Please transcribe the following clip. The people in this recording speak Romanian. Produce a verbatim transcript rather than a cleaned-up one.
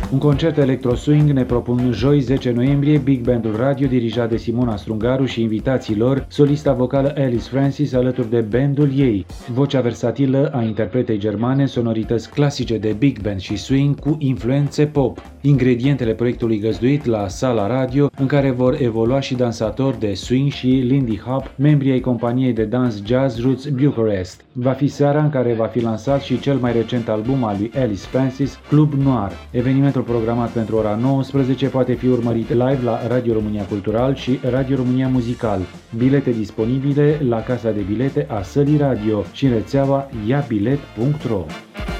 Un concert electro-swing ne propun joi zece noiembrie Big Bandul Radio dirijat de Simona Strungaru și invitații lor, solista vocală Alice Francis alături de bandul ei. Vocea versatilă a interpretei germane, sonorități clasice de big band și swing cu influențe pop. Ingredientele proiectului găzduit la Sala Radio, în care vor evolua și dansatori de swing și Lindy Hop, membrii ai companiei de dans jazz Roots Bucharest. Va fi seara în care va fi lansat și cel mai recent album al lui Alice Francis, Club Noir. Evenimentul programat pentru ora nouăsprezece poate fi urmărit live la Radio România Cultural și Radio România Muzical. Bilete disponibile la Casa de Bilete a Sălii Radio și în rețeaua ia bilet punct ro.